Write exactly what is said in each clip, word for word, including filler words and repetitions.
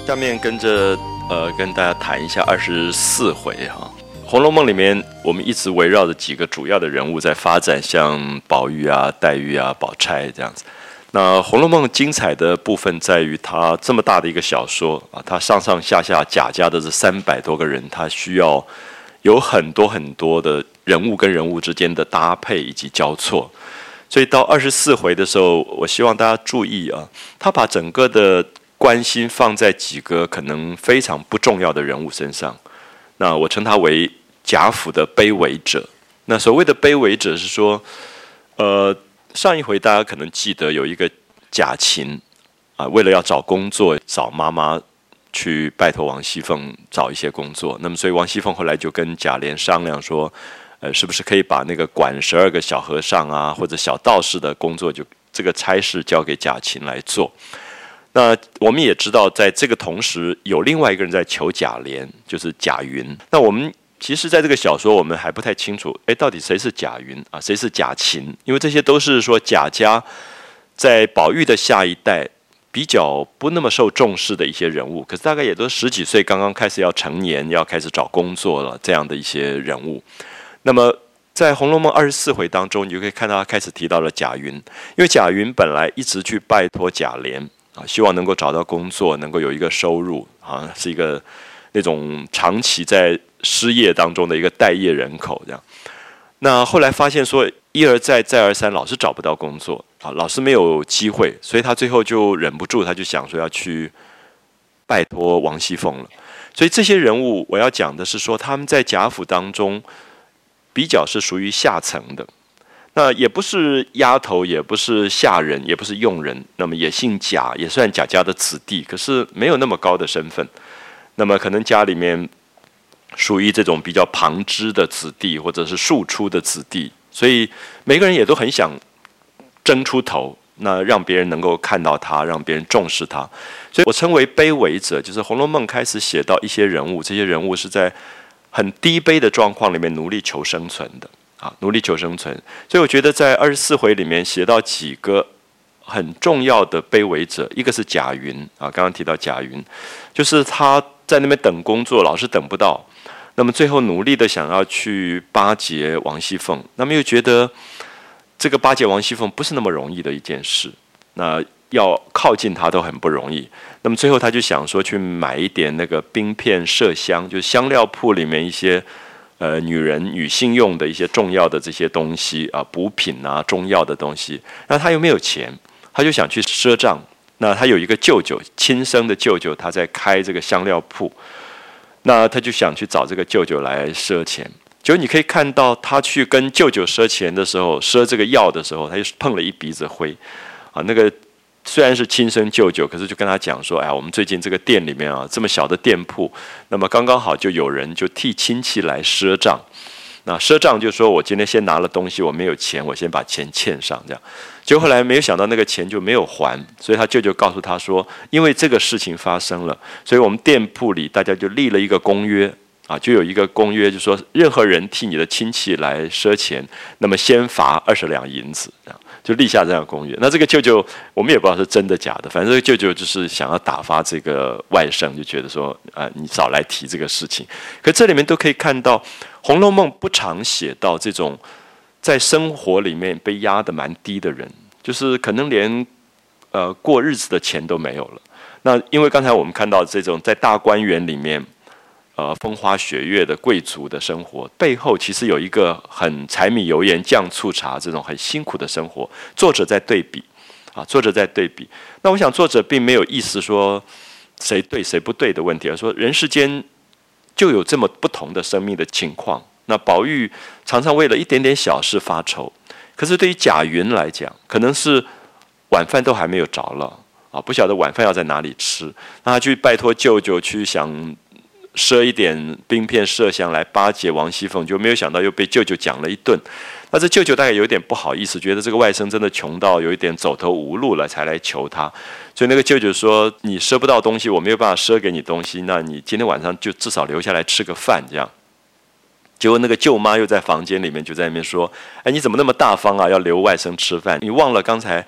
下面跟着呃跟大家谈一下二十四回哈，《红楼梦》里面我们一直围绕着几个主要的人物在发展，像宝玉啊、黛玉啊、宝钗这样子。那《红楼梦》精彩的部分在于它这么大的一个小说啊，它上上下下贾家的这三百多个人，它需要有很多很多的人物跟人物之间的搭配以及交错。所以到二十四回的时候，我希望大家注意啊，他把整个的关心放在几个可能非常不重要的人物身上。那我称他为贾府的卑微者。那所谓的卑微者是说，呃，上一回大家可能记得有一个贾芹啊，为了要找工作，找妈妈去拜托王熙凤找一些工作。那么所以王熙凤后来就跟贾琏商量说，呃，是不是可以把那个管十二个小和尚啊，或者小道士的工作，就这个差事交给贾芹来做。那我们也知道，在这个同时，有另外一个人在求贾琏，就是贾云。那我们其实在这个小说，我们还不太清楚，哎，到底谁是贾云啊，谁是贾芹？因为这些都是说贾家在宝玉的下一代比较不那么受重视的一些人物，可是大概也都十几岁，刚刚开始要成年，要开始找工作了，这样的一些人物。那么在《红楼梦》二十四回当中，你就可以看到他开始提到了贾云，因为贾云本来一直去拜托贾琏啊，希望能够找到工作，能够有一个收入，好像是一个那种长期在失业当中的一个待业人口这样。那后来发现说一而再再而三，老是找不到工作啊，老是没有机会，所以他最后就忍不住，他就想说要去拜托王熙凤了。所以这些人物我要讲的是说，他们在贾府当中比较是属于下层的，那也不是丫头，也不是下人，也不是佣人，那么也姓贾，也算贾家的子弟，可是没有那么高的身份。那么可能家里面属于这种比较旁支的子弟，或者是庶出的子弟，所以每个人也都很想争出头，那让别人能够看到他，让别人重视他。所以我称为卑微者，就是《红楼梦》开始写到一些人物，这些人物是在很低卑的状况里面努力求生存的啊，努力求生存。所以我觉得在二十四回里面写到几个很重要的卑微者，一个是贾云啊，刚刚提到贾云，就是他在那边等工作，老是等不到，那么最后努力的想要去巴结王熙凤，那么又觉得这个巴结王熙凤不是那么容易的一件事，那要靠近他都很不容易。那么最后他就想说去买一点那个冰片麝香，就是香料铺里面一些呃女人女性用的一些重要的这些东西啊，补品啊，中药的东西。那他又没有钱，他就想去赊账。那他有一个舅舅，亲生的舅舅，他在开这个香料铺，那他就想去找这个舅舅来赊钱。结果你可以看到，他去跟舅舅赊钱的时候，赊这个药的时候，他就碰了一鼻子灰啊。那个虽然是亲生舅舅，可是就跟他讲说，哎呀，我们最近这个店里面啊，这么小的店铺，那么刚刚好就有人就替亲戚来赊账。那赊账就说我今天先拿了东西，我没有钱，我先把钱欠上，这样。结果后来没有想到那个钱就没有还，所以他舅舅告诉他说，因为这个事情发生了，所以我们店铺里大家就立了一个公约啊，就有一个公约，就说任何人替你的亲戚来赊钱，那么先罚二十两银子，这样就立下这样的公约。那这个舅舅我们也不知道是真的假的，反正这个舅舅就是想要打发这个外甥，就觉得说啊、呃，你少来提这个事情。可这里面都可以看到，《红楼梦》不常写到这种在生活里面被压得蛮低的人，就是可能连呃过日子的钱都没有了。那因为刚才我们看到这种在大观园里面呃风花雪月的贵族的生活，背后其实有一个很柴米油盐酱醋茶这种很辛苦的生活，作者在对比啊，作者在对比。那我想作者并没有意思说谁对谁不对的问题，而说人世间就有这么不同的生命的情况。那宝玉常常为了一点点小事发愁，可是对于贾云来讲，可能是晚饭都还没有着了啊，不晓得晚饭要在哪里吃，那他去拜托舅舅去想赊一点冰片麝香来巴结王熙凤，就没有想到又被舅舅讲了一顿。那这舅舅大概有点不好意思，觉得这个外甥真的穷到有一点走投无路了，才来求他。所以那个舅舅说：“你赊不到东西，我没有办法赊给你东西，那你今天晚上就至少留下来吃个饭。”这样。结果那个舅妈又在房间里面就在那边说：“哎，你怎么那么大方啊？要留外甥吃饭？你忘了刚才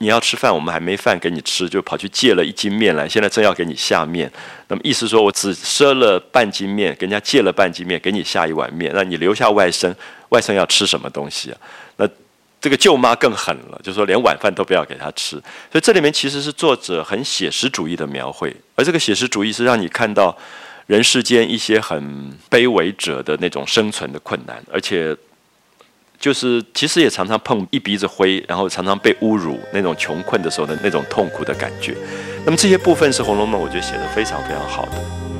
你要吃饭，我们还没饭给你吃，就跑去借了一斤面来，现在正要给你下面。那么意思说我只赊了半斤面，跟人家借了半斤面，给你下一碗面，那你留下外甥，外甥要吃什么东西啊？那这个舅妈更狠了，就说连晚饭都不要给他吃。所以这里面其实是作者很写实主义的描绘，而这个写实主义是让你看到人世间一些很卑微者的那种生存的困难，而且就是其实也常常碰一鼻子灰，然后常常被侮辱，那种穷困的时候的那种痛苦的感觉。那么这些部分是《红楼梦》我觉得写得非常非常好的。